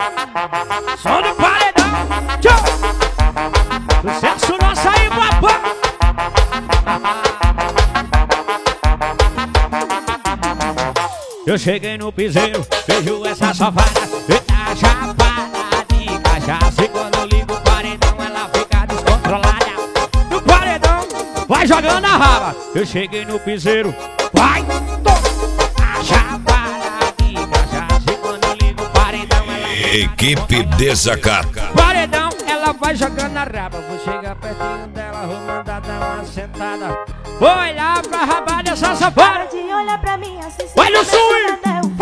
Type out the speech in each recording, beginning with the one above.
Som do paredão. Tchau. Sucesso nosso aí, papá. Eu cheguei no piseiro, vejo essa safada, tá chapada de cachaça. E quando eu ligo o paredão, ela fica descontrolada. No paredão, vai jogando a raba. Eu cheguei no piseiro, vai, tá chapada de cachaça. E quando eu ligo o paredão, ela Equipe Desacato. paredão, ela vai jogando a raba. Vou chegar pertinho dela, vou mandar dar uma sentada. Vou olhar pra raba dessa safada. De olhar pra mim assim. Vai no swing!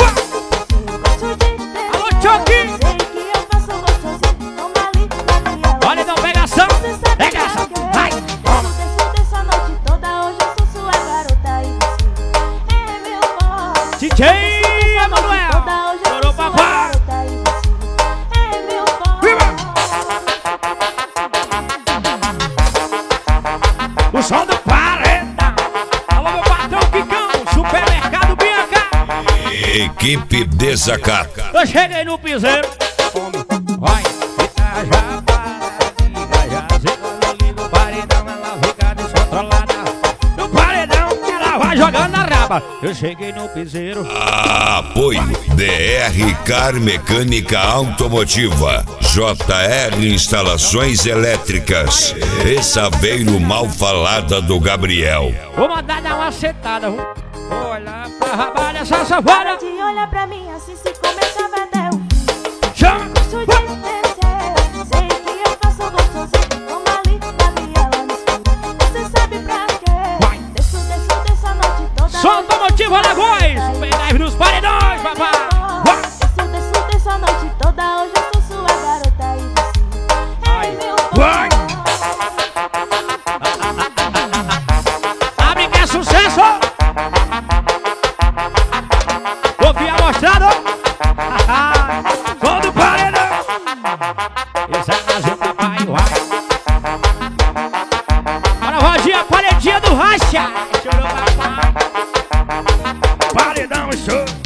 Alô, Chucky! Sei que eu faço gostosinho. Toma ali na minha. Olha, então, pegação! Pegação! Vai! Desço a noite toda. Hoje eu sou sua garota e você é meu forte. DJ Emanuel! Toda hoje eu Chorou, sou sua papai! garota e você é meu forte. O som do paredão! Alô, meu patrão Kikão! Supermercado Bianca! Equipe Desacato. Eu cheguei no piseiro. Vai! E tá já para de quando eu ligo o paredão, ela fica descontrolada. No paredão, ela vai jogando a raba. Eu cheguei no piseiro. Apoio DR Car Mecânica Automotiva, JR Instalações Elétricas e Saveiro Malfalada do Gabriel. Vou mandar dar uma sentada. Vou olhar pra raba dessa safada. De olhar pra mim assim se começa a vender o Chama! gosto de descer. Sei que eu faço gostosinho. Toma ali na viela no escuro. Você sabe pra Vai. quê? Desço a noite toda. Som do motivo Alagoas! Pendrive nos paredões, papai! Vai. Desço a noite toda. Hoje eu sou sua garota e você Vai. é meu Vai. forte. Abre que é sucesso! Ouvi amostrado! Som do paredão! Esse é mais um papai, vai! Bora, Rodinha, paredinha do racha! Chorou, papai! Paredão, show!